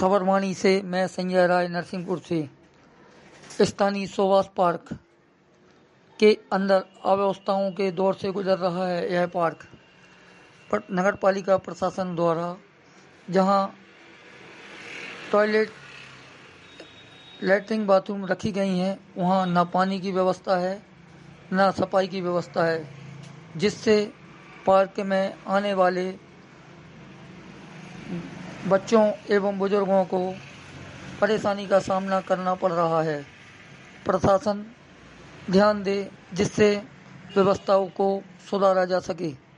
खबरवाणी से मैं संजय राय नरसिंहपुर से। स्थानीय सुभाष पार्क के अंदर अव्यवस्थाओं के दौर से गुजर रहा है यह पार्क। पर नगर पालिका प्रशासन द्वारा जहां टॉयलेट, लैट्रिन, बाथरूम रखी गई हैं, वहां न पानी की व्यवस्था है न सफाई की व्यवस्था है, जिससे पार्क में आने वाले बच्चों एवं बुजुर्गों को परेशानी का सामना करना पड़ रहा है। प्रशासन ध्यान दे जिससे व्यवस्थाओं को सुधारा जा सके।